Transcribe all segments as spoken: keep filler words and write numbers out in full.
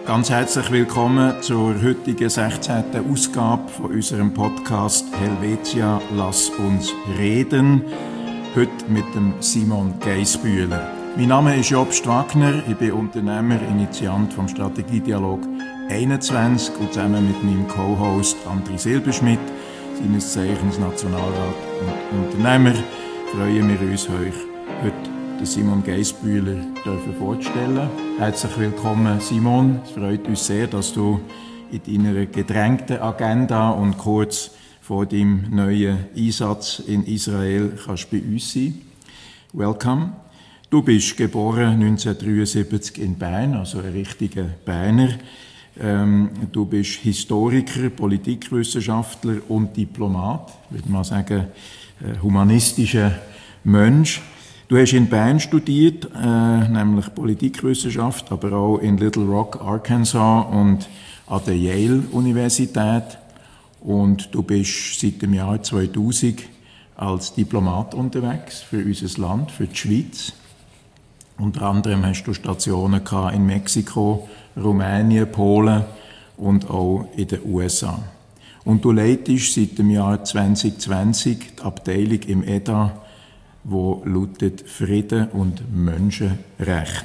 Ganz herzlich willkommen zur heutigen sechzehnten Ausgabe von unserem Podcast Helvetia, lass uns reden. Heute mit dem Simon Geissbühler. Mein Name ist Jobst Wagner, ich bin Unternehmer, Initiant vom Strategiedialog einundzwanzig und zusammen mit meinem Co-Host André Silberschmidt, seines Zeichens Nationalrat und Unternehmer, freuen wir uns, euch heute den Simon Geissbühler vorzustellen. Herzlich willkommen, Simon. Es freut uns sehr, dass du in deiner gedrängten Agenda und kurz vor deinem neuen Einsatz in Israel kannst bei uns sein. Welcome. Du bist geboren neunzehnhundertdreiundsiebzig in Bern, also ein richtiger Berner. Ähm, du bist Historiker, Politikwissenschaftler und Diplomat, würde man sagen, äh, humanistischer Mensch. Du hast in Bern studiert, äh, nämlich Politikwissenschaft, aber auch in Little Rock, Arkansas und an der Yale-Universität. Und du bist seit dem Jahr zweitausend als Diplomat unterwegs für unser Land, für die Schweiz. Unter anderem hast du Stationen gehabt in Mexiko, Rumänien, Polen und auch in den U S A. Und du leitest seit dem Jahr zwanzig zwanzig die Abteilung im E D A, wo lautet Frieden und Menschenrecht.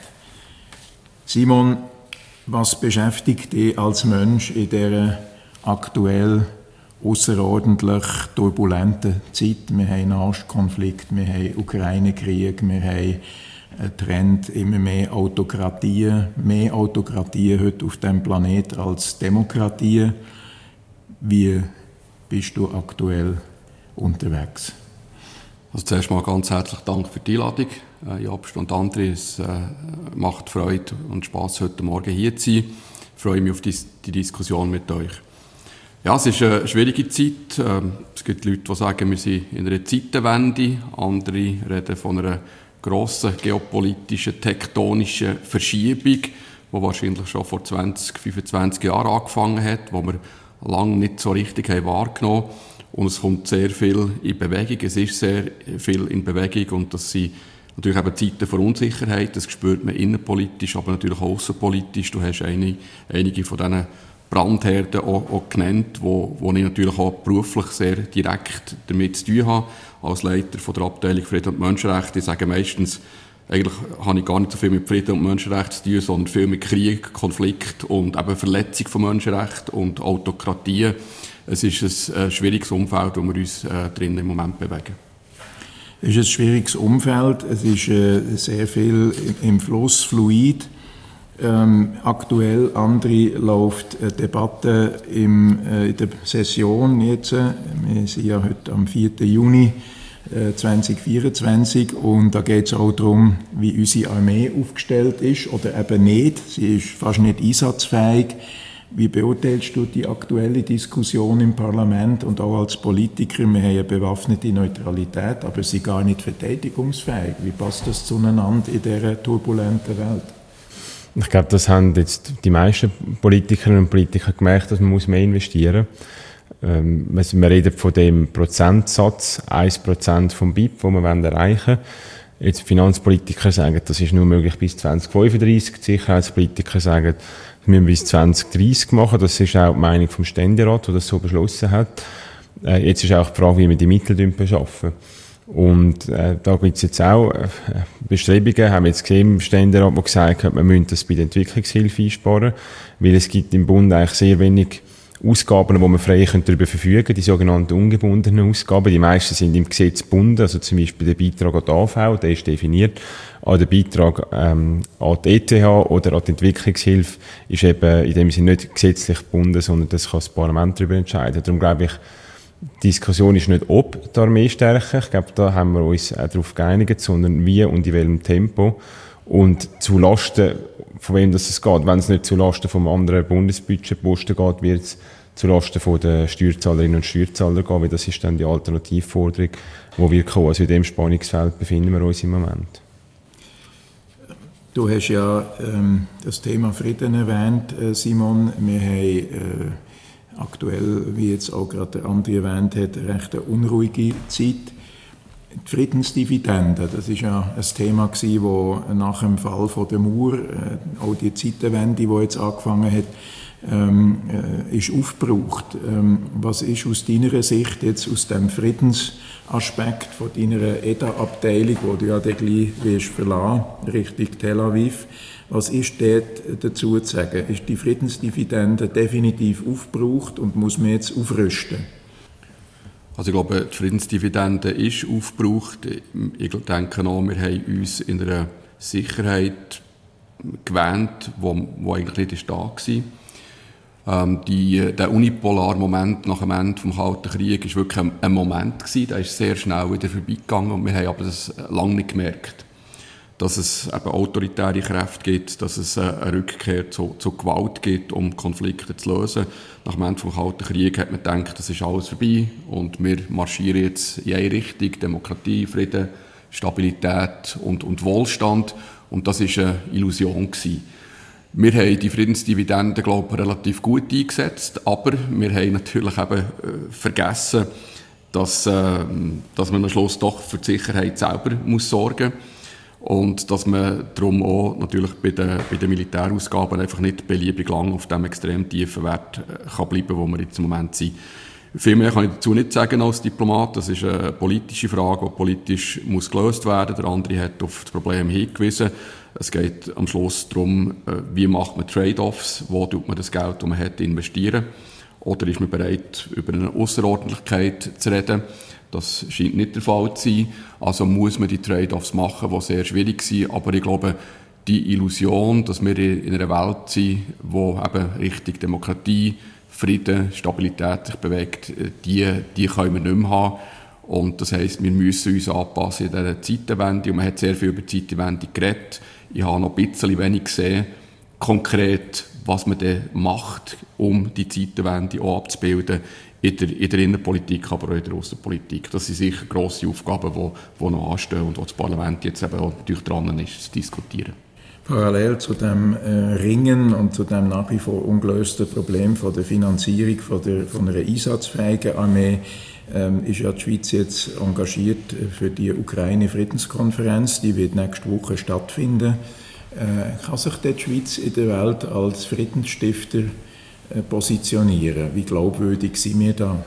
Simon, was beschäftigt dich als Mensch in dieser aktuell außerordentlich turbulenten Zeit? Wir haben Nahostkonflikt, wir haben Ukraine-Krieg, wir haben einen Trend immer mehr Autokratien, mehr Autokratien heute auf dem Planeten als Demokratien. Wie bist du aktuell unterwegs? Also zuerst mal ganz herzlichen Dank für die Einladung, äh, Jobst und André. Es äh, macht Freude und Spass, heute Morgen hier zu sein. Ich freue mich auf die, die Diskussion mit euch. Ja, es ist eine schwierige Zeit. Ähm, es gibt Leute, die sagen, wir sind in einer Zeitenwende. Andere reden von einer grossen geopolitischen, tektonischen Verschiebung, die wahrscheinlich schon vor zwanzig, fünfundzwanzig Jahren angefangen hat, die wir lange nicht so richtig haben wahrgenommen haben. Und es kommt sehr viel in Bewegung, es ist sehr viel in Bewegung und das sind natürlich eben Zeiten von Unsicherheit, das spürt man innenpolitisch, aber natürlich auch aussenpolitisch. Du hast eine, einige von diesen Brandherden auch, auch genannt, wo, wo ich natürlich auch beruflich sehr direkt damit zu tun habe, als Leiter von der Abteilung Frieden und Menschenrechte. Ich sage meistens, eigentlich habe ich gar nicht so viel mit Frieden und Menschenrechten zu tun, sondern viel mit Krieg, Konflikt und eben Verletzung von Menschenrechten und Autokratie. Es ist ein äh, schwieriges Umfeld, wo wir uns äh, drin im Moment bewegen. Es ist ein schwieriges Umfeld, es ist äh, sehr viel im Fluss, fluid. Ähm, aktuell, andere läuft eine Debatte im, äh, in der Session jetzt. Wir sind ja heute am vierten Juni zweitausendvierundzwanzig und da geht es auch darum, wie unsere Armee aufgestellt ist oder eben nicht. Sie ist fast nicht einsatzfähig. Wie beurteilst du die aktuelle Diskussion im Parlament und auch als Politiker? Wir haben eine bewaffnete Neutralität, aber sie sind gar nicht verteidigungsfähig. Wie passt das zueinander in dieser turbulenten Welt? Ich glaube, das haben jetzt die meisten Politikerinnen und Politiker gemerkt, dass man muss mehr investieren muss. Ähm, wir reden von dem Prozentsatz, ein Prozent vom B I P, den wir erreichen wollen. Jetzt Finanzpolitiker sagen, das ist nur möglich bis zwanzig fünfunddreißig. Die Sicherheitspolitiker sagen, das müssen wir bis zwanzig dreißig machen. Das ist auch die Meinung vom Ständerat, der das so beschlossen hat. Äh, jetzt ist auch die Frage, wie wir die Mittel beschaffen. Und äh, da gibt es jetzt auch äh, Bestrebungen, haben wir jetzt gesehen im Ständerat, der gesagt hat, man müsste das bei der Entwicklungshilfe einsparen, weil es gibt im Bund eigentlich sehr wenig Ausgaben, wo man frei darüber verfügen können, die sogenannten ungebundenen Ausgaben. Die meisten sind im Gesetz gebunden, also zum Beispiel der Beitrag an die A V, der ist definiert. Auch der Beitrag ähm, an die E T H oder an die Entwicklungshilfe ist eben in dem Sinne nicht gesetzlich gebunden, sondern das kann das Parlament darüber entscheiden. Darum glaube ich, die Diskussion ist nicht, ob die Armee stärken. Ich glaube, da haben wir uns auch darauf geeinigt, sondern wie und in welchem Tempo. Und zu Lasten, von wem das es geht. Wenn es nicht zu Lasten vom anderen Bundesbudgetposten geht, wird es zu Lasten von den Steuerzahlerinnen und Steuerzahler gehen, weil das ist dann die Alternativforderung, die wir kommen. Also in dem Spannungsfeld befinden wir uns im Moment. Du hast ja ähm, das Thema Frieden erwähnt, äh, Simon. Wir haben äh, aktuell, wie jetzt auch gerade der Andi erwähnt hat, eine recht unruhige Zeit. Die Friedensdividende, das ist ja ein Thema gewesen, wo nach dem Fall von der Mauer, äh, auch die Zeitenwende, die jetzt angefangen hat, ähm, äh, ist aufgebraucht. Ähm, was ist aus deiner Sicht jetzt aus dem Friedensaspekt von deiner E D A-Abteilung, wo du ja dann gleich wirst verlassen, Richtung Tel Aviv, was ist dort dazu zu sagen? Ist die Friedensdividende definitiv aufgebraucht und muss man jetzt aufrüsten? Also ich glaube, die Friedensdividende ist aufgebraucht. Ich denke auch, wir haben uns in einer Sicherheit gewähnt, die, die eigentlich nicht da war. Ähm, die, der unipolare Moment nach dem Ende des Kalten Krieges war wirklich ein, ein Moment gewesen, der ist sehr schnell wieder vorbeigegangen und wir haben aber das lange nicht gemerkt. Dass es eben autoritäre Kräfte gibt, dass es eine Rückkehr zu, zu Gewalt gibt, um Konflikte zu lösen. Nach dem Ende des Kalten Krieges hat man gedacht, das ist alles vorbei und wir marschieren jetzt in eine Richtung, Demokratie, Frieden, Stabilität und, und Wohlstand. Und das war eine Illusion gewesen. Wir haben die Friedensdividende, glaube ich, relativ gut eingesetzt, aber wir haben natürlich eben äh, vergessen, dass, äh, dass man am Schluss doch für die Sicherheit selber muss sorgen muss. Und dass man darum auch natürlich bei den, bei den Militärausgaben einfach nicht beliebig lang auf dem extrem tiefen Wert kann bleiben, wo wir jetzt im Moment sind. Viel mehr kann ich dazu nicht sagen als Diplomat. Das ist eine politische Frage, die politisch muss gelöst werden. Der andere hat auf das Problem hingewiesen. Es geht am Schluss darum, wie macht man Trade-offs, wo tut man das Geld, das man hat, investieren. Oder ist man bereit, über eine Ausserordentlichkeit zu reden? Das scheint nicht der Fall zu sein. Also muss man die Trade-offs machen, die sehr schwierig sind. Aber ich glaube, die Illusion, dass wir in einer Welt sind, die eben Richtung Demokratie, Frieden, Stabilität sich bewegt, die, die können wir nicht mehr haben. Und das heisst, wir müssen uns anpassen in dieser Zeitenwende. Und man hat sehr viel über die Zeitenwende geredet. Ich habe noch ein bisschen wenig gesehen, konkret, was man dann macht, um die Zeitenwende auch abzubilden. In der, in der Innenpolitik, aber auch in der Aussenpolitik. Das sind sicher grosse Aufgaben, die, die noch anstehen und wo das Parlament jetzt eben auch natürlich dran ist, zu diskutieren. Parallel zu dem äh, Ringen und zu dem nach wie vor ungelösten Problem von der Finanzierung von, der, von einer einsatzfähigen Armee ähm, ist ja die Schweiz jetzt engagiert für die Ukraine-Friedenskonferenz. Die wird nächste Woche stattfinden. Äh, kann sich die Schweiz in der Welt als Friedensstifter positionieren? Wie glaubwürdig sind wir da?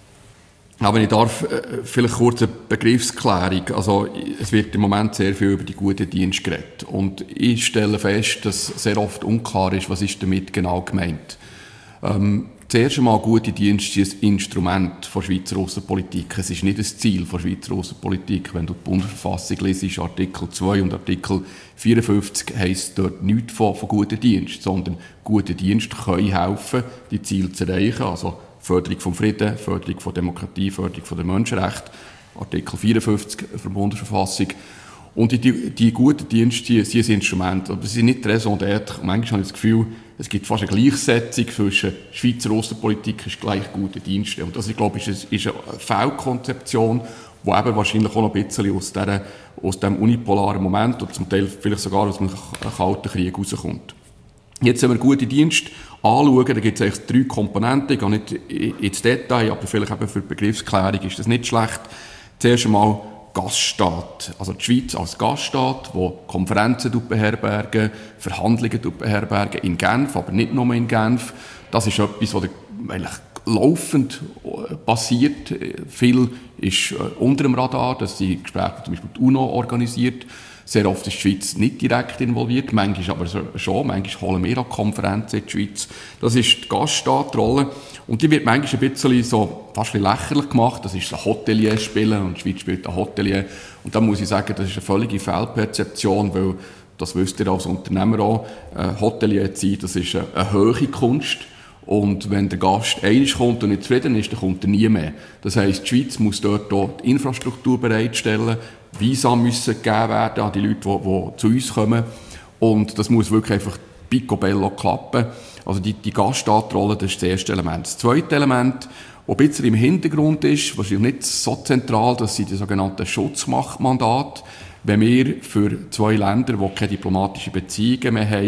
Aber ich darf äh, vielleicht kurz eine Begriffsklärung. Also es wird im Moment sehr viel über die guten Dienste geredet. Und ich stelle fest, dass sehr oft unklar ist, was ist damit genau gemeint. Ähm, zuerst einmal, gute Dienste ist ein Instrument von Schweizer Aussenpolitik. Es ist nicht ein Ziel von Schweizer Aussenpolitik. Wenn du die Bundesverfassung liest, Artikel zwei und Artikel vierundfünfzig heisst dort nichts von, von guten Diensten, sondern gute Dienste können helfen, die Ziele zu erreichen. Also Förderung vom Frieden, Förderung von Demokratie, Förderung von der Menschenrechte, Artikel vierundfünfzig der Bundesverfassung. Und die, die guten Dienste sind ein Instrument, aber sie sind nicht Raison d'être. Manchmal habe ich das Gefühl, es gibt fast eine Gleichsetzung zwischen Schweizer Außenpolitik und gleich gute Dienste. Und das, ich glaube, ist eine, ist eine Fehlkonzeption, die eben wahrscheinlich auch noch ein bisschen aus, dieser, aus diesem unipolaren Moment oder zum Teil vielleicht sogar aus einem kalten Krieg rauskommt. Jetzt, wenn wir gute Dienste anschauen, da gibt es eigentlich drei Komponenten. Ich gehe nicht ins Detail, aber vielleicht eben für die Begriffsklärung ist das nicht schlecht. Zuerst einmal Gaststaat. Also die Schweiz als Gaststaat, der Konferenzen beherbergen, Verhandlungen beherbergen in Genf, aber nicht nur in Genf. Das ist etwas, was eigentlich laufend passiert. Viel ist unter dem Radar, dass die Gespräche zum Beispiel die UNO organisiert. Sehr oft ist die Schweiz nicht direkt involviert, manchmal aber schon. Manchmal holen wir auch Konferenzen in die Schweiz. Das ist die Gaststaatrolle. Und die wird manchmal ein bisschen so, fast ein bisschen lächerlich gemacht. Das ist so Hotelier spielen und die Schweiz spielt ein Hotelier. Und da muss ich sagen, das ist eine völlige Fehlperzeption, weil, das wisst ihr als Unternehmer auch, äh, Hotelier zu sein, das ist eine, eine hohe Kunst. Und wenn der Gast einmal kommt und nicht zufrieden ist, dann kommt er nie mehr. Das heisst, die Schweiz muss dort auch die Infrastruktur bereitstellen, Visa müssen gegeben werden an die Leute, die, die zu uns kommen. Und das muss wirklich einfach picobello klappen. Also die, die Gaststaatrolle, das ist das erste Element. Das zweite Element, das ein bisschen im Hintergrund ist, wahrscheinlich nicht so zentral, das sind die sogenannten Schutzmachtmandate. Wenn wir für zwei Länder, die keine diplomatischen Beziehungen mehr haben,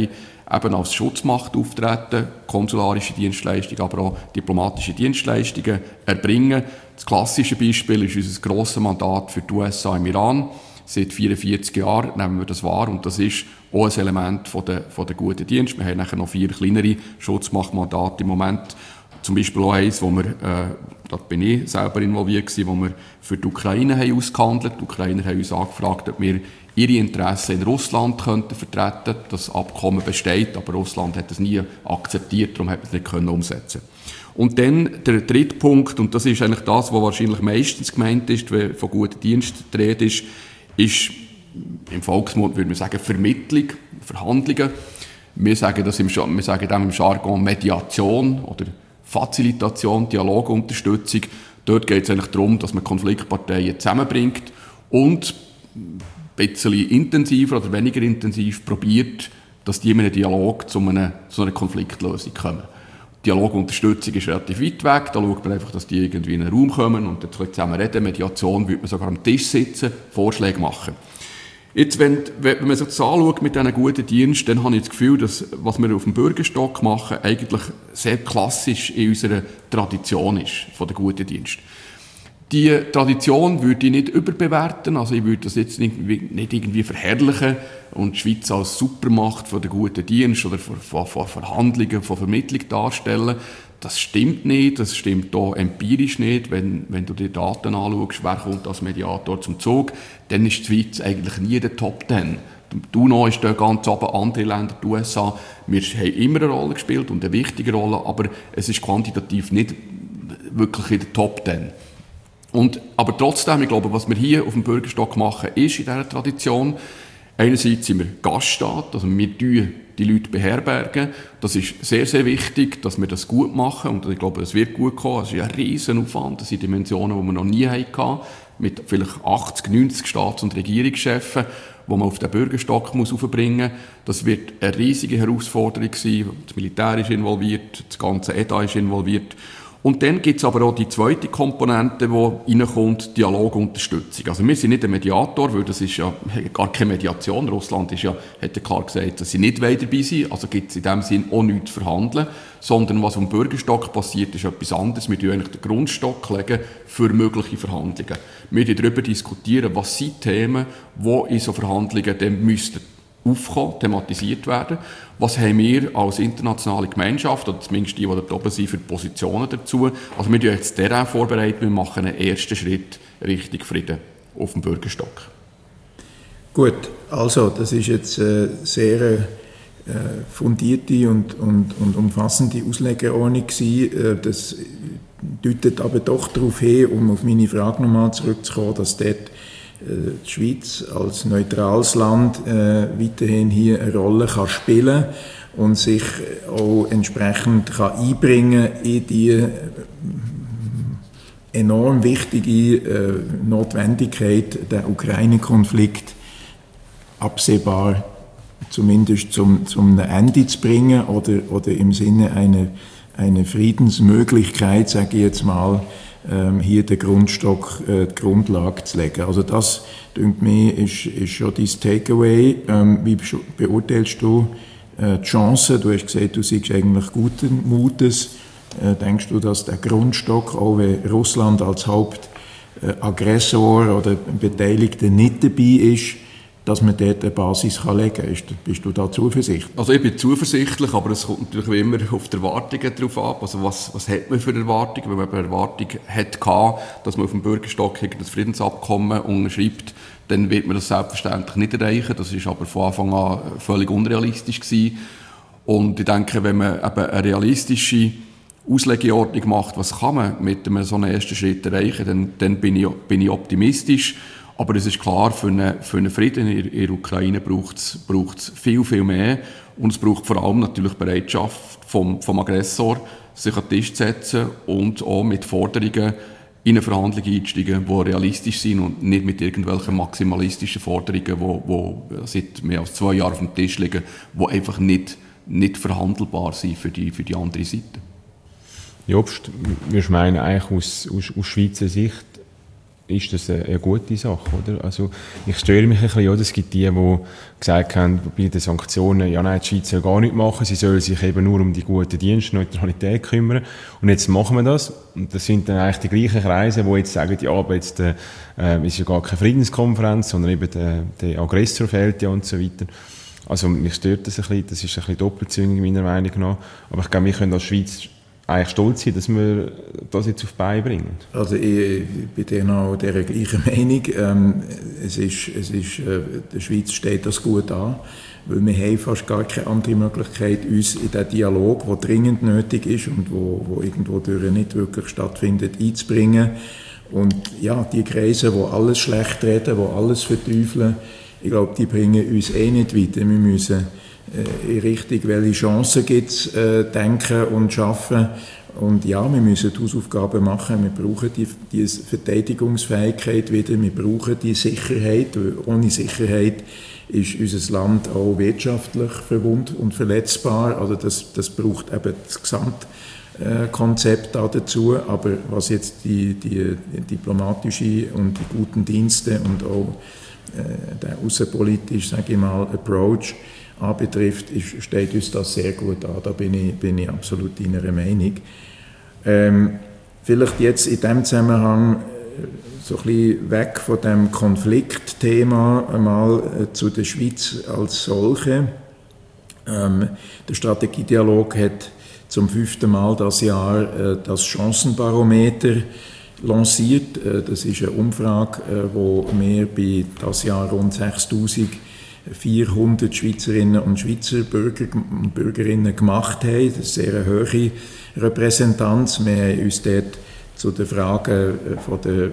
eben als Schutzmacht auftreten, konsularische Dienstleistungen, aber auch diplomatische Dienstleistungen erbringen. Das klassische Beispiel ist unser grosses Mandat für die U S A im Iran. Seit vierundvierzig Jahren nehmen wir das wahr und das ist auch ein Element von der, von der guten Dienst. Wir haben nachher noch vier kleinere Schutzmachtmandate im Moment. Zum Beispiel auch eins, wo wir, äh, da bin ich selber involviert gewesen, wo wir für die Ukraine haben ausgehandelt. Die Ukrainer haben uns angefragt, ob wir ihre Interessen in Russland könnten vertreten. Das Abkommen besteht, aber Russland hat es nie akzeptiert, darum hat man es nicht können umsetzen. Und dann der dritte Punkt, und das ist eigentlich das, was wahrscheinlich meistens gemeint ist, wenn von guten Diensten die Rede ist, ist im Volksmund, würde man sagen, Vermittlung, Verhandlungen. Wir sagen das im, wir sagen dem im Jargon Mediation oder Facilitation, Dialogunterstützung. Dort geht es eigentlich darum, dass man Konfliktparteien zusammenbringt und ein bisschen intensiver oder weniger intensiv probiert, dass die in einem Dialog zu einer, zu einer Konfliktlösung kommen. Dialogunterstützung ist relativ weit weg, da schaut man einfach, dass die irgendwie in einen Raum kommen und dann zusammen reden. Mediation würde man sogar am Tisch sitzen, Vorschläge machen. Jetzt, wenn, wenn man sich das anschaut mit diesen guten Diensten, dann habe ich das Gefühl, dass was wir auf dem Bürgerstock machen, eigentlich sehr klassisch in unserer Tradition ist, von der guten Dienst. Die Tradition würde ich nicht überbewerten, also ich würde das jetzt nicht, nicht irgendwie verherrlichen und die Schweiz als Supermacht von der guten Dienst oder von, von, von Verhandlungen, von Vermittlung darstellen. Das stimmt nicht, das stimmt auch empirisch nicht. Wenn, wenn du die Daten anschaust, wer kommt als Mediator zum Zug, dann ist die Schweiz eigentlich nie in der Top Ten. Die UNO ist da ganz oben, andere Länder, die U S A. Wir haben immer eine Rolle gespielt und eine wichtige Rolle, aber es ist quantitativ nicht wirklich in der Top Ten. Und, aber trotzdem, ich glaube, was wir hier auf dem Bürgerstock machen, ist in dieser Tradition, einerseits sind wir Gaststaat, also wir tun die Leute beherbergen. Das ist sehr, sehr wichtig, dass wir das gut machen und ich glaube, es wird gut kommen. Es ist ein Riesenaufwand, das sind Dimensionen, die wir noch nie hatten, mit vielleicht achtzig, neunzig Staats- und Regierungschefen, die man auf den Bürgerstock muss aufbringen muss. Das wird eine riesige Herausforderung sein. Das Militär ist involviert, das ganze E D A ist involviert. Und dann gibt es aber auch die zweite Komponente, die reinkommt, Dialogunterstützung. Also wir sind nicht ein Mediator, weil das ist ja gar keine Mediation. Russland ist ja, hat ja klar gesagt, dass sie nicht dabei sind. Also gibt es in dem Sinn auch nichts zu verhandeln. Sondern was am Bürgerstock passiert, ist etwas anderes. Wir legen eigentlich den Grundstock legen für mögliche Verhandlungen. Wir darüber diskutieren, was sind Themen, die in so Verhandlungen dann müssten aufkommen, thematisiert werden. Was haben wir als internationale Gemeinschaft, oder zumindest die, die da oben sind, für Positionen dazu? Also wir tun jetzt Terrain vorbereiten, wir machen einen ersten Schritt Richtung Frieden auf dem Bürgerstock. Gut, also das ist jetzt eine sehr äh, fundierte und, und, und umfassende Auslegeordnung gewesen. Das deutet aber doch darauf hin, um auf meine Frage nochmal zurückzukommen, dass dort die Schweiz als neutrales Land äh, weiterhin hier eine Rolle kann spielen und sich auch entsprechend kann einbringen in die äh, enorm wichtige äh, Notwendigkeit, den Ukraine-Konflikt absehbar zumindest zum, zum Ende zu bringen oder, oder im Sinne einer, einer Friedensmöglichkeit, sage ich jetzt mal, hier den Grundstock, äh, die Grundlage zu legen. Also das, denke mir, ist, ist schon dein Takeaway. Ähm, wie beurteilst du äh, die Chancen? Du hast gesagt, du siehst eigentlich guten Mutes. Äh, denkst du, dass der Grundstock, auch wenn Russland als Hauptaggressor oder Beteiligter nicht dabei ist, dass man dort eine Basis kann legen kann? Bist du da zuversichtlich? Also ich bin zuversichtlich, aber es kommt natürlich wie immer auf die Erwartungen drauf ab. Also was, was hat man für Erwartungen? Wenn man eine Erwartung hat, dass man auf dem Bürgerstock das Friedensabkommen unterschreibt, dann wird man das selbstverständlich nicht erreichen. Das ist aber von Anfang an völlig unrealistisch gewesen. Und ich denke, wenn man eben eine realistische Auslegeordnung macht, was kann man mit einem so einem ersten Schritt erreichen, dann, dann bin ich, bin ich optimistisch. Aber es ist klar, für einen, für einen Frieden in der Ukraine braucht es, braucht es viel, viel mehr. Und es braucht vor allem natürlich Bereitschaft vom, vom Aggressor, sich an den Tisch zu setzen und auch mit Forderungen in eine Verhandlung einzusteigen, die realistisch sind und nicht mit irgendwelchen maximalistischen Forderungen, die, die seit mehr als zwei Jahren auf dem Tisch liegen, die einfach nicht, nicht verhandelbar sind für die, für die andere Seite. Jobst, wir meinen eigentlich aus, aus, aus Schweizer Sicht, ist das eine, eine gute Sache, oder? Also ich störe mich ein bisschen, oder? Es gibt die, die gesagt haben, bei den Sanktionen, ja nein, die Schweiz soll gar nichts machen, sie soll sich eben nur um die gute Dienstneutralität kümmern. Und jetzt machen wir das. Und das sind dann eigentlich die gleichen Kreise, die jetzt sagen, ja, aber jetzt äh, ist ja gar keine Friedenskonferenz, sondern eben der, der Aggressor fehlt ja und so weiter. Also mich stört das ein bisschen, das ist ein bisschen doppelzüngig meiner Meinung nach. Aber ich glaube, wir können als Schweiz eigentlich stolz sein, dass wir das jetzt auf die Beine bringen. Also ich bin genau der gleichen Meinung. Ähm, es ist, es ist, äh, der Schweiz steht das gut an, weil wir haben fast gar keine andere Möglichkeit, uns in den Dialog, der dringend nötig ist und wo, wo irgendwo durch nicht wirklich stattfindet, einzubringen. Und ja, die Kreise, die alles schlecht reden, die alles verteufeln, ich glaube, die bringen uns eh nicht weiter. Wir müssen in Richtung, welche Chancen gibt es, äh, denken und schaffen. Und ja, wir müssen die Hausaufgaben machen. Wir brauchen die, die Verteidigungsfähigkeit wieder. Wir brauchen die Sicherheit. Ohne Sicherheit ist unser Land auch wirtschaftlich verwundet und verletzbar. Also das, das braucht eben das Gesamtkonzept da dazu. Aber was jetzt die, die, die diplomatische und die guten Dienste und auch äh, der außenpolitische, sage ich mal, Approach anbetrifft, ist, steht uns das sehr gut an. Da bin ich, bin ich absolut deiner Meinung. Ähm, vielleicht jetzt in diesem Zusammenhang so ein bisschen weg von dem Konfliktthema einmal äh, zu der Schweiz als solche. Ähm, der Strategiedialog hat zum fünften Mal das Jahr äh, das Chancenbarometer lanciert. Äh, das ist eine Umfrage, äh, wo wir bei das Jahr rund sechstausendvierhundert Schweizerinnen und Schweizer Bürger und Bürgerinnen gemacht haben. Das ist eine sehr hohe Repräsentanz. Wir haben uns dort zu der Frage von der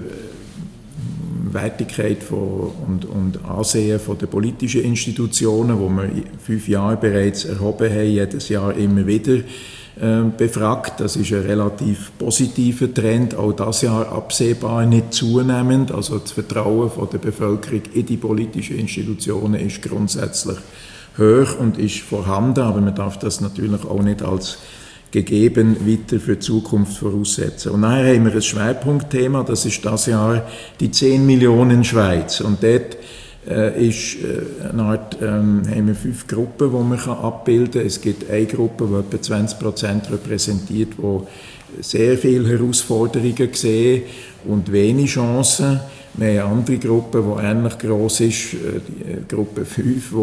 Wertigkeit von und, und Ansehen von der politischen Institutionen, wo wir fünf Jahre bereits erhoben haben, jedes Jahr immer wieder äh, befragt. Das ist ein relativ positiver Trend, auch das Jahr absehbar nicht zunehmend. Also das Vertrauen von der Bevölkerung in die politischen Institutionen ist grundsätzlich hoch und ist vorhanden, aber man darf das natürlich auch nicht als gegeben weiter für die Zukunft voraussetzen. Und nachher haben wir ein Schwerpunktthema, das ist das Jahr die zehn Millionen Schweiz. Und dort äh, ist äh, eine Art, ähm, haben wir fünf Gruppen, die man kann abbilden kann. Es gibt eine Gruppe, die etwa zwanzig Prozent repräsentiert, die sehr viele Herausforderungen sehen und wenig Chancen. Wir haben eine andere Gruppe, die ähnlich gross ist, die Gruppe fünf,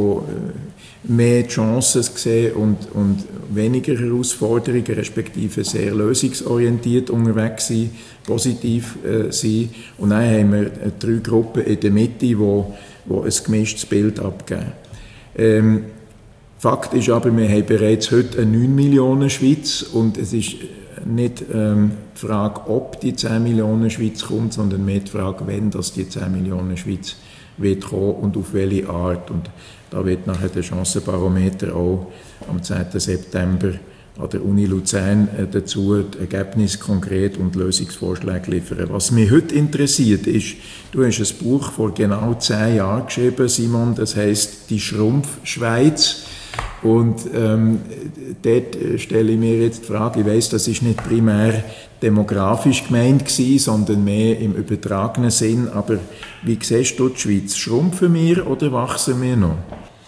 die mehr Chancen sehen und, und weniger Herausforderungen, respektive sehr lösungsorientiert unterwegs sind, positiv äh, sind. Und dann haben wir drei Gruppen in der Mitte, die, die ein gemischtes Bild abgeben. Ähm, Fakt ist aber, wir haben bereits heute eine neun Millionen Schweiz und es ist nicht ähm, die Frage, ob die zehn Millionen Schweiz kommt, sondern mehr die Frage, wenn das die zehn Millionen Schweiz wird kommen und auf welche Art. Und da wird nachher der Chancenbarometer auch am zehnten September an der Uni Luzern äh, dazu die Ergebnisse konkret und Lösungsvorschläge liefern. Was mich heute interessiert ist, du hast ein Buch vor genau zehn Jahren geschrieben, Simon, das heisst «Die Schrumpfschweiz». Und ähm, dort stelle ich mir jetzt die Frage, ich weiss, das ist nicht primär demografisch gemeint gewesen, sondern mehr im übertragenen Sinn, aber wie siehst du die Schweiz? Schrumpfen wir oder wachsen wir noch?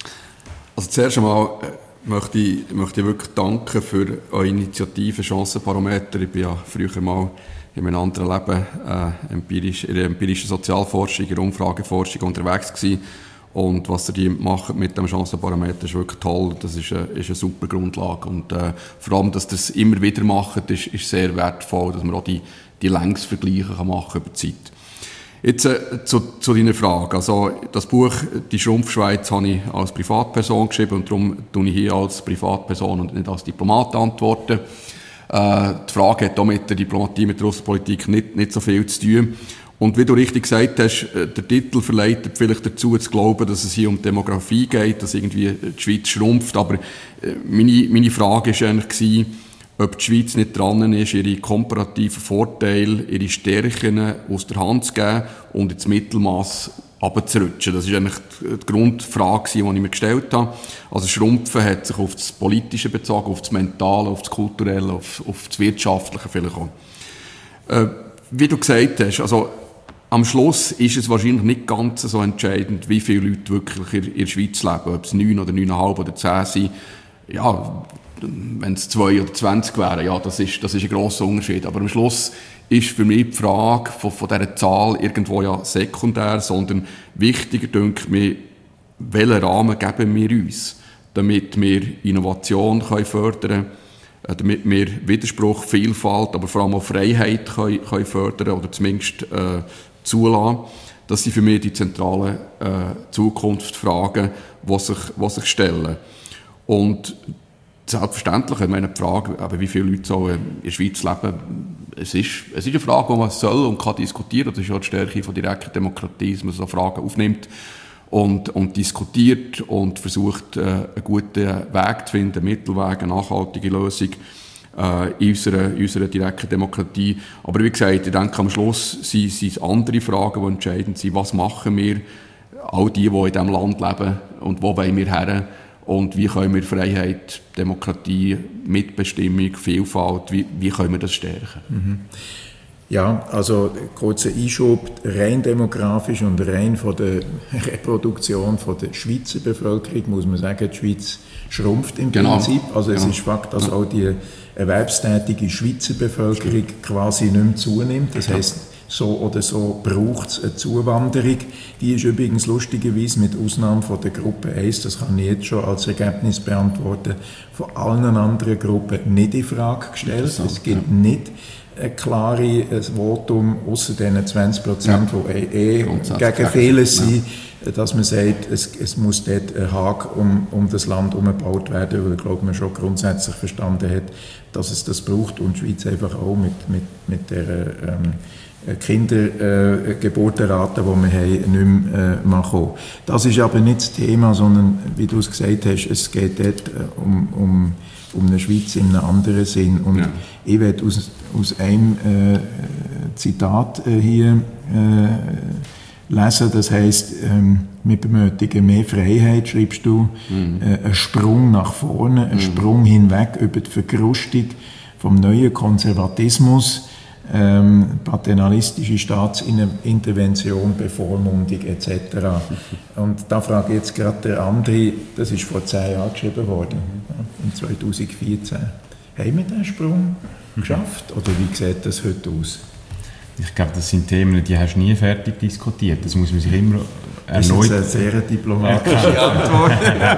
Also zuerst einmal möchte ich, möchte ich wirklich danken für eure Initiative Chancenbarometer. Ich bin ja früher mal in einem anderen Leben äh, empirisch, in der empirischen Sozialforschung, in der Umfrageforschung unterwegs gewesen. Und was ihr die macht mit dem Chancenbarometer ist wirklich toll. Das ist eine, ist eine super Grundlage. Und äh, vor allem, dass ihr das immer wieder macht, ist, ist sehr wertvoll, dass man auch die, die Längsvergleiche kann machen über die Zeit. Jetzt äh, zu, zu deiner Frage. Also, das Buch «Die Schrumpfschweiz» habe ich als Privatperson geschrieben und darum tue ich hier als Privatperson und nicht als Diplomat antworten. Äh, die Frage hat auch mit der Diplomatie, mit der Außenpolitik nicht, nicht so viel zu tun. Und wie du richtig gesagt hast, der Titel verleitet vielleicht dazu zu glauben, dass es hier um Demografie geht, dass irgendwie die Schweiz schrumpft. Aber meine, meine Frage war eigentlich, ob die Schweiz nicht dran ist, ihre komparativen Vorteile, ihre Stärken aus der Hand zu geben und ins Mittelmaß runterzurutschen. Das ist eigentlich die Grundfrage, die ich mir gestellt habe. Also Schrumpfen hat sich auf das Politische bezogen, auf das Mentale, auf das Kulturelle, auf, auf das Wirtschaftliche vielleicht auch. Äh, wie du gesagt hast, also am Schluss ist es wahrscheinlich nicht ganz so entscheidend, wie viele Leute wirklich in, in der Schweiz leben, ob es neun oder neuneinhalb oder zehn sind. Ja, wenn es zwei oder zwanzig wären, ja, das ist, das ist ein grosser Unterschied. Aber am Schluss ist für mich die Frage von, von dieser Zahl irgendwo ja sekundär, sondern wichtiger, denke ich mir, welchen Rahmen geben wir uns, damit wir Innovation können fördern können, damit wir Widerspruch, Vielfalt, aber vor allem auch Freiheit können, können fördern oder zumindest äh, zulassen. Das sind für mich die zentralen äh, Zukunftsfragen, die sich, die sich stellen. Und selbstverständlich, ich meine, die Frage, aber wie viele Leute so in der Schweiz leben, es ist, es ist eine Frage, die man soll und kann diskutieren. Das ist ja die Stärke von direkter Demokratie, dass man so Fragen aufnimmt und, und diskutiert und versucht, äh, einen guten Weg zu finden, einen Mittelweg, eine nachhaltige Lösung äh, in, unserer, in unserer direkten Demokratie. Aber wie gesagt, ich denke, am Schluss sind, sind es andere Fragen, die entscheidend sind. Was machen wir, all die, die in diesem Land leben, und wo wollen wir her? Und wie können wir Freiheit, Demokratie, Mitbestimmung, Vielfalt, wie, wie können wir das stärken? Mhm. Ja, also kurzer Einschub, rein demografisch und rein von der Reproduktion von der Schweizer Bevölkerung muss man sagen, die Schweiz schrumpft im genau. Prinzip. Also es genau. ist Fakt, dass auch die erwerbstätige Schweizer Bevölkerung quasi nicht mehr zunimmt. Das heisst, so oder so braucht es eine Zuwanderung. Die ist übrigens lustigerweise mit Ausnahme von der Gruppe eins, das kann ich jetzt schon als Ergebnis beantworten, von allen anderen Gruppen nicht in Frage gestellt. Es gibt ja. nicht ein klares Votum, außer den zwanzig Prozent, ja. die eh gegen vieles ja. sind, dass man sagt, es, es muss dort ein Haken um, um das Land herumgebaut werden, weil ich glaube, man schon grundsätzlich verstanden hat, dass es das braucht und die Schweiz einfach auch mit, mit, mit der ähm, Kindergeburtenrate, äh, die wir haben, nicht mehr äh, machen. Das ist aber nicht das Thema, sondern, wie du es gesagt hast, es geht dort äh, um, um, um eine Schweiz in einem anderen Sinn. Und ja. ich werde aus, aus einem äh, Zitat äh, hier äh, lesen, das heisst, ähm, wir benötigen mehr Freiheit, schreibst du, mhm. äh, einen Sprung nach vorne, einen mhm. Sprung hinweg über die Verkrustung vom neuen Konservatismus, Ähm, paternalistische Staatsintervention, Bevormundung et cetera. Und da frage ich jetzt gerade der André, das ist vor zehn Jahren geschrieben worden, im zweitausendvierzehn. Haben wir diesen Sprung geschafft oder wie sieht das heute aus? Ich glaube, das sind Themen, die hast du nie fertig diskutiert. Das muss man sich immer erneut... Das ist eine sehr diplomatische Antwort.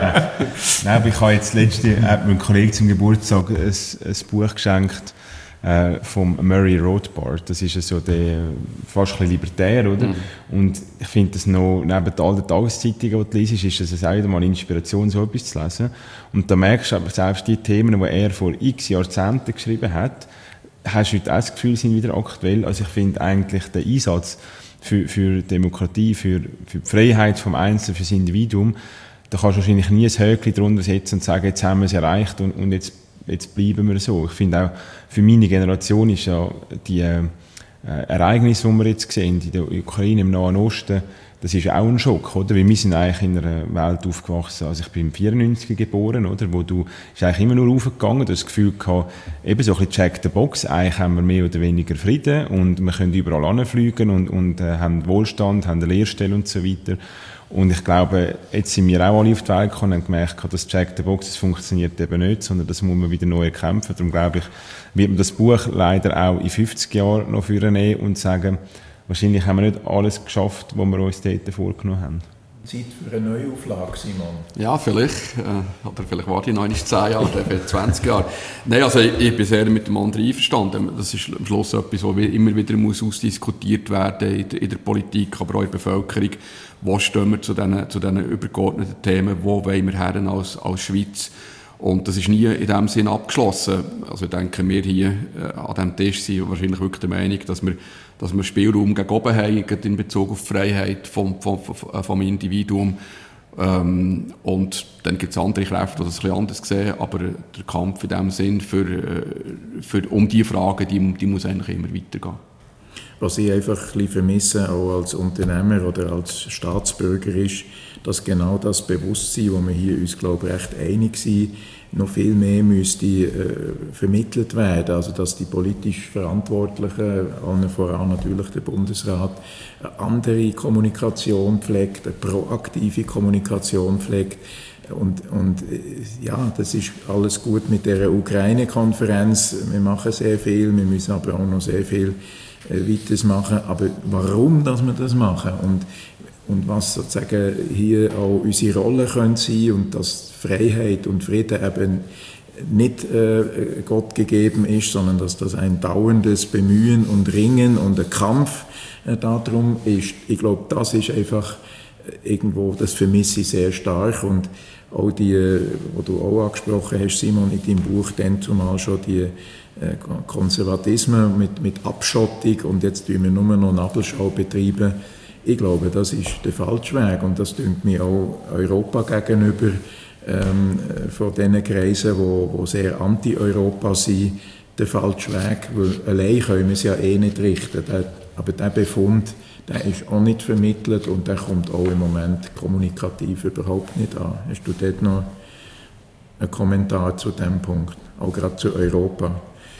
Nein, aber ich habe jetzt letzte, hat mir ein Kollege zum Geburtstag ein, ein Buch geschenkt, vom Murray Rothbard. Das ist so der, fast ein bisschen libertär, oder? Mhm. Und ich finde das noch, neben all den Tageszeitungen, die du liest, ist es auch wieder mal Inspiration, so etwas zu lesen. Und da merkst du aber, selbst die Themen, die er vor x Jahrzehnten geschrieben hat, hast du heute auch das Gefühl, sind wieder aktuell. Also ich finde eigentlich den Einsatz für, für Demokratie, für, für die Freiheit vom Einzelnen, für das Individuum, da kannst du wahrscheinlich nie ein Häkchen drunter setzen und sagen, jetzt haben wir es erreicht und, und jetzt Jetzt bleiben wir so. Ich finde auch, für meine Generation ist ja die äh, Ereignisse, die wir jetzt sehen, in der Ukraine, im Nahen Osten, das ist auch ein Schock, oder? Weil wir sind eigentlich in einer Welt aufgewachsen, also ich bin im vierundneunzig geboren, oder? Wo du, ist eigentlich immer nur aufgegangen, du hast das Gefühl gehabt, eben so ein bisschen check the box, eigentlich haben wir mehr oder weniger Frieden und wir können überall hinfliegen und, und äh, haben Wohlstand, haben eine Lehrstelle und so weiter. Und ich glaube, jetzt sind wir auch alle auf die Welt gekommen und haben gemerkt, dass Check the Box, das funktioniert eben nicht, sondern das muss man wieder neu erkämpfen. Darum glaube ich, wird man das Buch leider auch in fünfzig Jahren noch vornehmen und sagen, wahrscheinlich haben wir nicht alles geschafft, was wir uns dort vorgenommen haben. Zeit für eine Neuauflage, Simon? Ja, vielleicht. Äh, oder vielleicht warte ich noch nicht zehn Jahre, vielleicht zwanzig Jahre. Nein, also ich, ich bin sehr mit dem anderen einverstanden. Das ist am Schluss etwas, was immer wieder muss ausdiskutiert werden in der, in der Politik, aber auch in der Bevölkerung. Wo stehen wir zu diesen, zu diesen übergeordneten Themen? Wo wollen wir her als, als Schweiz? Und das ist nie in dem Sinn abgeschlossen. Also ich denke, wir hier äh, an diesem Tisch sind wahrscheinlich wirklich der Meinung, dass wir, dass wir Spielraum gegen oben haben, in Bezug auf die Freiheit vom, vom, vom Individuum. Ähm, und dann gibt es andere Kräfte, die das ein bisschen anders sehen, aber der Kampf in dem Sinn für, für, um diese Fragen, die, die muss eigentlich immer weitergehen. Was ich einfach ein bisschen vermisse, auch als Unternehmer oder als Staatsbürger, ist, dass genau das Bewusstsein, wo wir hier uns, glaube ich, recht einig sind, noch viel mehr müsste äh, vermittelt werden. Also dass die politisch Verantwortlichen, allen voran natürlich der Bundesrat, eine andere Kommunikation pflegt, eine proaktive Kommunikation pflegt. Und, und ja, das ist alles gut mit der Ukraine-Konferenz. Wir machen sehr viel, wir müssen aber auch noch sehr viel äh, weiteres machen. Aber warum, dass wir das machen und, und was sozusagen hier auch unsere Rolle können sein und dass Freiheit und Frieden eben nicht äh, Gott gegeben ist, sondern dass das ein dauerndes Bemühen und Ringen und ein Kampf äh, darum ist. Ich glaube, das ist einfach irgendwo, das vermisse ich sehr stark und auch die, wo du auch angesprochen hast, Simon, in deinem Buch dann zumal schon die äh, Konservatismen mit, mit Abschottung und jetzt tun wir nur noch Nabelschau betreiben. Ich glaube, das ist der falsche Weg und das tut mir auch Europa gegenüber ähm, von diesen Kreisen, wo, wo sehr anti-Europa sind, der falsche Weg, weil allein können wir es ja eh nicht richten. Der, aber der Befund, der ist auch nicht vermittelt und der kommt auch im Moment kommunikativ überhaupt nicht an. Hast du dort noch einen Kommentar zu diesem Punkt, auch gerade zu Europa?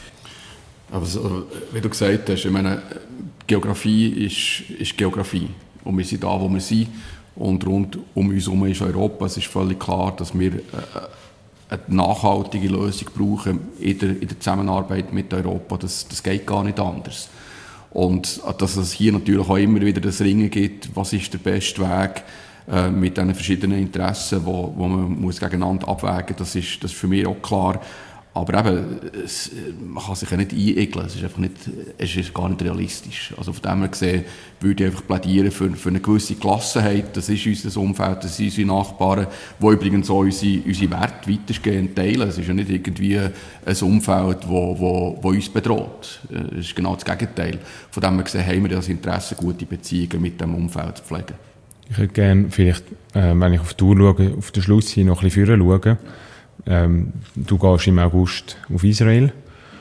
Aber so, wie du gesagt hast, ich meine, Geografie ist, ist Geografie und wir sind da, wo wir sind und rund um uns herum ist Europa. Es ist völlig klar, dass wir eine nachhaltige Lösung brauchen in der, in der Zusammenarbeit mit Europa. Das, das geht gar nicht anders. Und dass es hier natürlich auch immer wieder das Ringen gibt, was ist der beste Weg äh, mit diesen verschiedenen Interessen, wo, wo man muss gegeneinander abwägen muss, das ist, das ist für mich auch klar. Aber eben, es, man kann sich ja nicht einegeln, es ist einfach nicht, es ist gar nicht realistisch. Also von dem her gesehen würde ich einfach plädieren für, für eine gewisse Gelassenheit, das ist unser Umfeld, das sind unsere Nachbarn, die übrigens auch unsere, unsere Werte weitestgehend teilen. Es ist ja nicht irgendwie ein Umfeld, das wo, wo, wo uns bedroht. Es ist genau das Gegenteil. Von dem her gesehen haben wir das Interesse, gute Beziehungen mit diesem Umfeld zu pflegen. Ich würde gerne vielleicht, äh, wenn ich auf die Uhr schaue, auf den Schluss hin noch ein bisschen vorher schauen. Ähm, du gehst im August auf Israel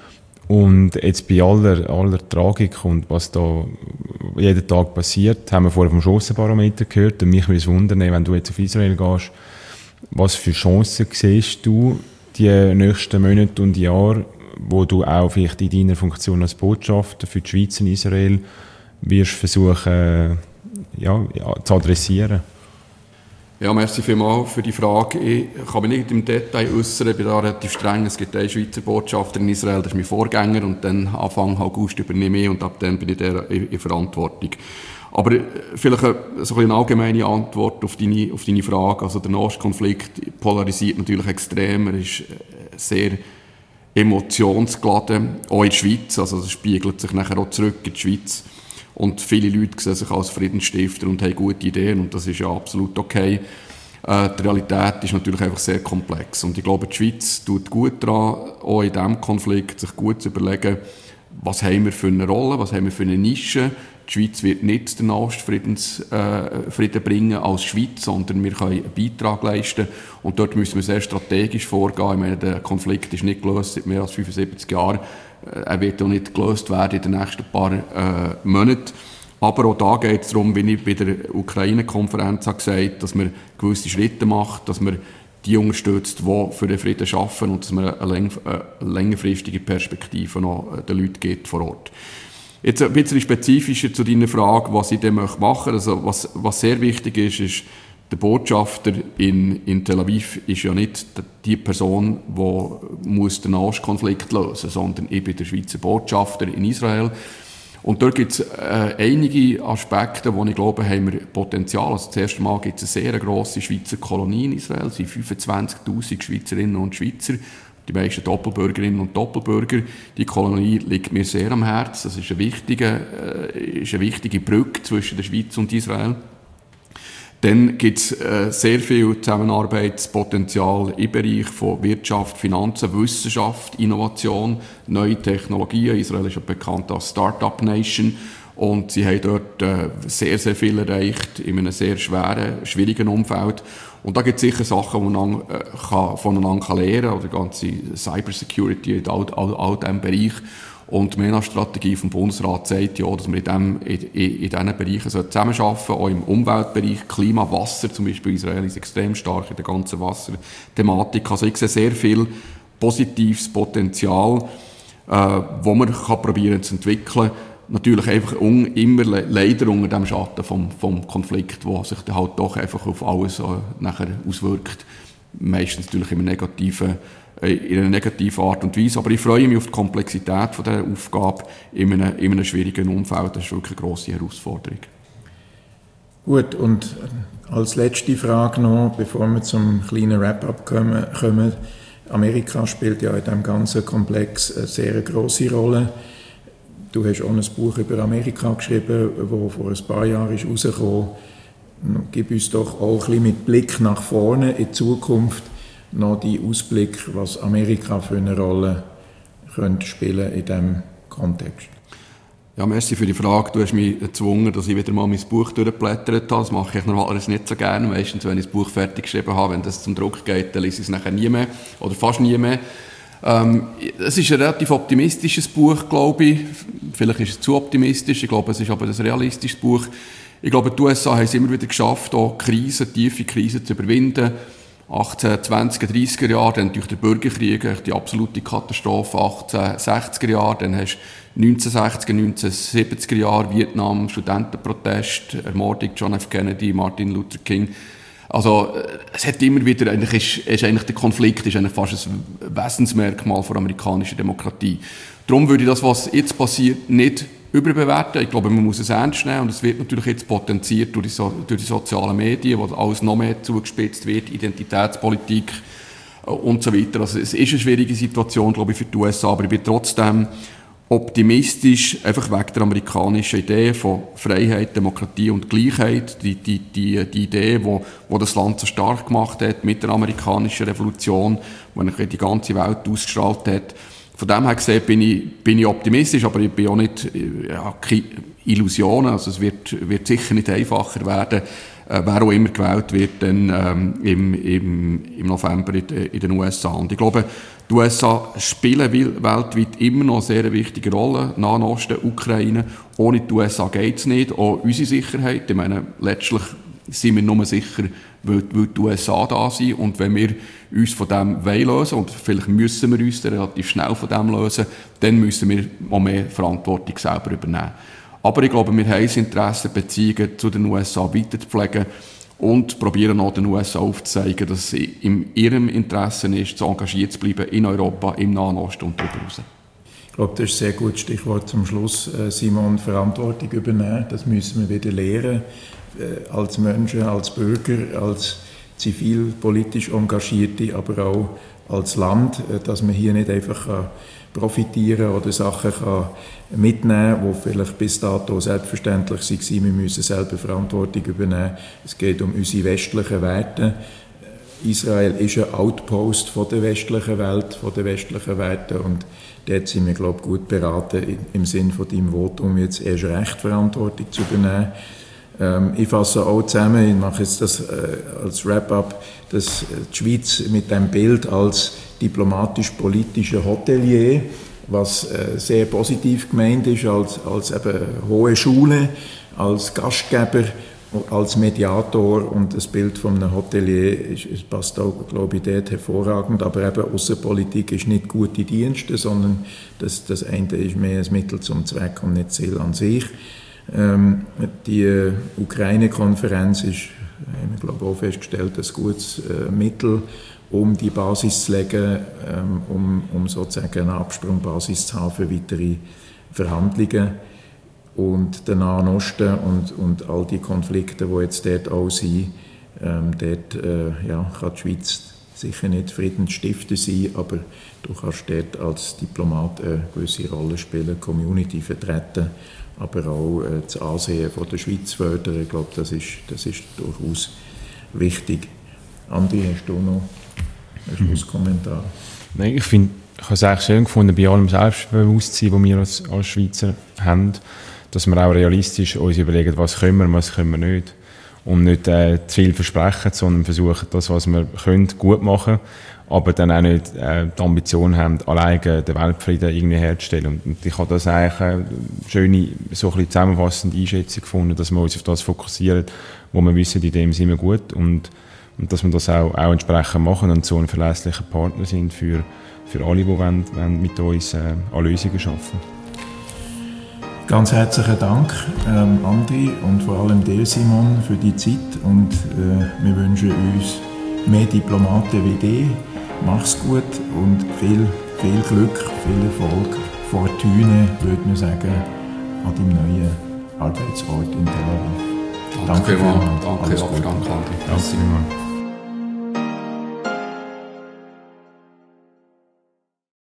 und jetzt bei aller, aller Tragik und was da jeden Tag passiert, haben wir vorher vom Chancenbarometer gehört und mich würde es wundern, wenn du jetzt auf Israel gehst, was für Chancen siehst du die nächsten Monate und Jahre, wo du auch vielleicht in deiner Funktion als Botschafter für die Schweiz in Israel wirst versuchen ja, ja, zu adressieren? Ja, merci vielmals für die Frage. Ich kann mich nicht im Detail äußern, ich bin da relativ streng. Es gibt einen Schweizer Botschafter in Israel, das ist mein Vorgänger und dann Anfang August übernehme ich und ab dann bin ich der in Verantwortung. Aber vielleicht eine, so eine allgemeine Antwort auf deine, auf deine Frage. Also der Nahostkonflikt polarisiert natürlich extrem, er ist sehr emotionsgeladen, auch in der Schweiz, also das spiegelt sich nachher auch zurück in die Schweiz. Und viele Leute sehen sich als Friedensstifter und haben gute Ideen und das ist ja absolut okay. Äh, die Realität ist natürlich einfach sehr komplex und ich glaube, die Schweiz tut gut daran, auch in diesem Konflikt sich gut zu überlegen, was haben wir für eine Rolle, was haben wir für eine Nische. Die Schweiz wird nicht den Nahostfrieden äh, bringen als Schweiz, sondern wir können einen Beitrag leisten und dort müssen wir sehr strategisch vorgehen. Ich meine, der Konflikt ist nicht gelöst seit mehr als fünfundsiebzig Jahren. Er wird auch nicht gelöst werden in den nächsten paar äh, Monaten. Aber auch da geht es darum, wie ich bei der Ukraine-Konferenz habe gesagt, dass man gewisse Schritte macht, dass man die unterstützt, die für den Frieden arbeiten und dass man eine, läng- eine längerfristige Perspektive noch den Leuten gibt vor Ort. Jetzt ein bisschen spezifischer zu deiner Frage, was ich dann machen möchte. Also was, was sehr wichtig ist, ist, der Botschafter in, in Tel Aviv ist ja nicht die Person, die muss den Nahostkonflikt lösen muss, sondern ich bin der Schweizer Botschafter in Israel. Und dort gibt es äh, einige Aspekte, wo ich glaube, haben wir Potenzial. Also das erste Mal gibt es eine sehr grosse Schweizer Kolonie in Israel. Es sind fünfundzwanzigtausend Schweizerinnen und Schweizer, die meisten Doppelbürgerinnen und Doppelbürger. Die Kolonie liegt mir sehr am Herzen. Das ist eine wichtige, äh, ist eine wichtige Brücke zwischen der Schweiz und Israel. Dann gibt es äh, sehr viel Zusammenarbeitspotenzial im Bereich von Wirtschaft, Finanzen, Wissenschaft, Innovation, neue Technologien. Israel ist ja bekannt als Start-up-Nation und sie haben dort äh, sehr, sehr viel erreicht in einem sehr schweren, schwierigen Umfeld. Und da gibt es sicher Sachen, die man äh, kann, voneinander lernen kann, oder die ganze Cybersecurity in all, all, all diesem Bereich. Und die MENA-Strategie vom Bundesrat sagt ja, dass wir in, dem, in, in diesen Bereichen zusammenarbeiten sollen, auch im Umweltbereich, Klima, Wasser, zum Beispiel Israel ist extrem stark in der ganzen Wasserthematik. Also ich sehe sehr viel positives Potenzial, äh, wo man kann probieren zu entwickeln. Natürlich einfach un, immer le, leider unter dem Schatten vom, vom Konflikt, der sich dann halt doch einfach auf alles äh, nachher auswirkt. Meistens natürlich in einer negativen, äh, in einer negativen Art und Weise. Aber ich freue mich auf die Komplexität von dieser Aufgabe in einem, in einem schwierigen Umfeld. Das ist wirklich eine grosse Herausforderung. Gut, und als letzte Frage noch, bevor wir zum kleinen Wrap-up kommen, kommen. Amerika spielt ja in diesem ganzen Komplex eine sehr grosse Rolle. Du hast auch ein Buch über Amerika geschrieben, das vor ein paar Jahren ist rausgekommen. Gib uns doch auch ein bisschen mit Blick nach vorne in die Zukunft noch die Ausblick, was Amerika für eine Rolle könnte spielen in diesem Kontext. Ja, merci für die Frage. Du hast mich gezwungen, dass ich wieder mal mein Buch durchgeblättert habe. Das mache ich normalerweise nicht so gerne. Meistens, wenn ich das Buch fertig geschrieben habe, wenn das zum Druck geht, dann lese ich es nachher nie mehr oder fast nie mehr. Ähm, es ist ein relativ optimistisches Buch, glaube ich. Vielleicht ist es zu optimistisch. Ich glaube, es ist aber ein realistisches Buch. Ich glaube, die U S A haben es immer wieder geschafft, auch Krisen, tiefe Krisen zu überwinden. achtzehn-, zwanziger-, dreissiger Jahre, dann durch den Bürgerkrieg, die absolute Katastrophe, achtzehnhundertsechziger Jahre, dann hast du neunzehnhundertsechziger, neunzehnhundertsiebziger Jahre, Vietnam, Studentenprotest, Ermordung John F. Kennedy, Martin Luther King. Also, es hat immer wieder, eigentlich ist, ist eigentlich der Konflikt ist eigentlich fast ein Wesensmerkmal der amerikanischen Demokratie. Darum würde ich das, was jetzt passiert, nicht überbewerten. Ich glaube, man muss es ernst nehmen und es wird natürlich jetzt potenziert durch die, so, durch die sozialen Medien, wo alles noch mehr zugespitzt wird, Identitätspolitik und so weiter. Also es ist eine schwierige Situation, glaube ich, für die U S A, aber ich bin trotzdem optimistisch, einfach wegen der amerikanischen Idee von Freiheit, Demokratie und Gleichheit, die, die, die, die Idee, wo, wo das Land so stark gemacht hat mit der amerikanischen Revolution, wo er die ganze Welt ausgestrahlt hat. Von dem her gesehen bin ich, bin ich optimistisch, aber ich bin auch nicht, ja, keine Illusionen. Also es wird, wird sicher nicht einfacher werden, äh, wer auch immer gewählt wird dann, ähm, im, im, im November in, in den U S A. Und ich glaube, die U S A spielen weltweit immer noch eine sehr wichtige Rolle. Nahen Osten, Ukraine. Ohne die U S A geht es nicht. Auch unsere Sicherheit. Ich meine, letztlich sind wir nur sicher, weil, weil die U S A da sind. Und wenn wir uns von dem wollen lösen, und vielleicht müssen wir uns relativ schnell von dem lösen, dann müssen wir auch mehr Verantwortung selber übernehmen. Aber ich glaube, wir haben das Interesse, Beziehungen zu den U S A weiter zu pflegen und probieren auch den U S A aufzuzeigen, dass es in ihrem Interesse ist, so engagiert zu bleiben in Europa, im Nahen Osten und darüber hinaus. Ich glaube, das ist ein sehr gutes Stichwort zum Schluss, Simon, Verantwortung übernehmen. Das müssen wir wieder lernen, als Menschen, als Bürger, als zivilpolitisch Engagierte, aber auch als Land, dass man hier nicht einfach profitieren oder Sachen kann mitnehmen kann, die vielleicht bis dato selbstverständlich waren. Wir müssen selber Verantwortung übernehmen. Es geht um unsere westlichen Werte. Israel ist ein Outpost von der westlichen Welt, von den westlichen Werten, und dort sind wir, glaube ich, gut beraten, im Sinne von deinem Votum jetzt erst recht Verantwortung zu übernehmen. Ähm, ich fasse auch zusammen, ich mache jetzt das äh, als Wrap-up, dass die Schweiz mit dem Bild als diplomatisch-politischer Hotelier, was äh, sehr positiv gemeint ist, als, als eben hohe Schule, als Gastgeber, als Mediator, und das Bild von einem Hotelier ist, ist, passt auch, glaube ich, dort hervorragend, aber eben Aussenpolitik ist nicht gute Dienste, sondern das, das eine ist mehr ein Mittel zum Zweck und nicht Ziel an sich. Ähm, die äh, Ukraine-Konferenz ist, haben wir, glaube ich, auch festgestellt, ein gutes äh, Mittel, um die Basis zu legen, ähm, um, um sozusagen eine Absprungbasis zu haben für weitere Verhandlungen. Und der Nahen Osten und, und all die Konflikte, die jetzt dort auch sind, ähm, dort äh, ja, kann die Schweiz sicher nicht Friedensstifter sein, aber du kannst dort als Diplomat eine gewisse Rolle spielen, die Community vertreten, aber auch äh, das Ansehen von der Schweiz fördern. Ich glaube, das ist, das ist durchaus wichtig. Andi, hast du noch einen Schlusskommentar? Nein, ich finde, ich habe es eigentlich schön gefunden, bei allem Selbstbewusstsein, das wir als, als Schweizer haben, dass wir auch realistisch uns überlegen, was können wir, was können wir nicht. Und nicht äh, zu viel versprechen, sondern versuchen, das, was wir können, gut machen. aber dann auch nicht äh, die Ambition haben, alleine den Weltfrieden irgendwie herzustellen. Und, und ich habe das eigentlich eine schöne, so ein bisschen zusammenfassende Einschätzung gefunden, dass wir uns auf das fokussieren, wo wir wissen, in dem sind wir gut und, und dass wir das auch, auch entsprechend machen und so ein verlässlicher Partner sind für, für alle, die wollen, wollen mit uns äh, an Lösungen arbeiten. Ganz herzlichen Dank, ähm, André, und vor allem dir, Simon, für die Zeit. Und äh, wir wünschen uns mehr Diplomaten wie dir. Mach's gut und viel, viel Glück, viel Erfolg, Fortune, würde man sagen, an deinem neuen Arbeitsort in Tel Aviv. Danke, Danke vielmals. Danke, Danke, André. Danke vielmals.